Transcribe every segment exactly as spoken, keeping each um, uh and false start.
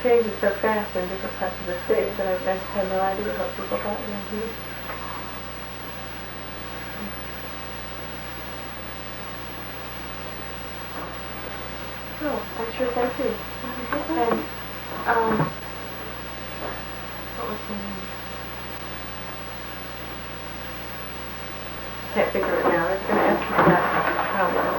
changes so fast in different parts of the state that I, I had no idea what people got around here. Oh, I sure thank you. And, um, what was the name? Can't figure it now. I was going to ask you that. Oh, well.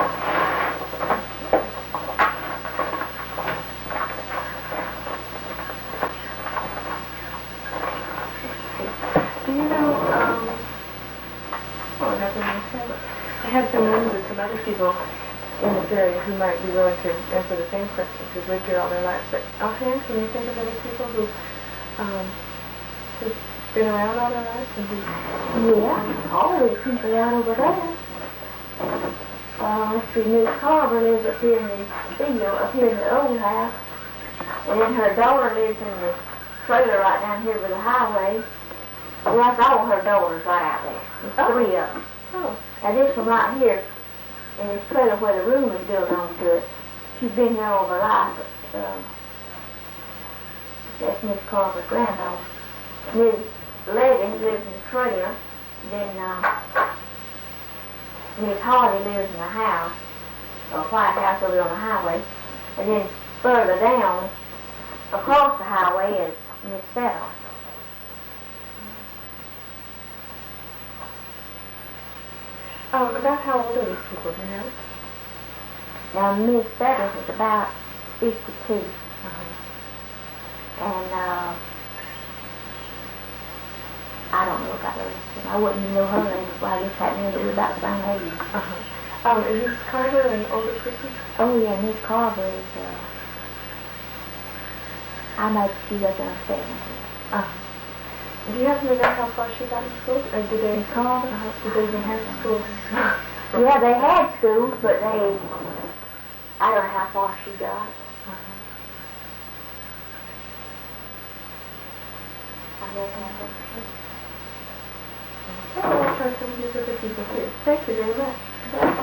Do you know, um, oh, nothing else happened. I have some names of some other people in this area who might be willing to answer the same questions, who've lived here all their lives. But offhand, can you think of any people who, um, who've been around all their lives and who... Yeah, all these people out over there. Uh, let's see, Miss Carver lives up here in the field, up here in the old house. And then her daughter lives in the trailer right down here by the highway. Well, that's all her daughters right out there. There's Oh. three of them. Oh. Now this one right here, in this trailer where the room is built onto it, she's been here all her life, but uh, that's Miss Carver's granddaughter. Miss Leggins lives in the trailer. Then uh, Miss Hardy lives in the house, a white house over on the highway. And then further down, across the highway, is Miss Settle. Um, about how old are these people, do you know? Now, Miss Settles is about fifty-two. Uh-huh. And, uh, I don't know about the rest of them. I wouldn't know her age. Well, I just happened to know we were about the same age. Uh-huh. Um, is Miss Carver an older person? Oh, yeah, Miss Carver is, uh, I know she's up in her seventies. Uh-huh. Do you happen to know how far she got in school? Or did they... Miss Carver? Uh-huh. Did they even have schools? Yeah, they had schools, but they, I don't know how far she got. Uh-huh. I don't know. Okay, I'll try some of these other people too. Thank you very much.